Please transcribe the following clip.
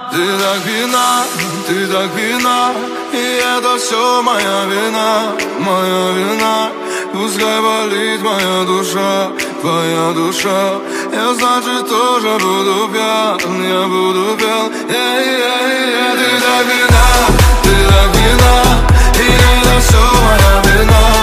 ты так пьяна, и это все моя вина. Пускай болит моя душа, твоя душа. Я, значит, тоже буду пьян, я буду пьян. Ты так пьяна, и это все моя вина.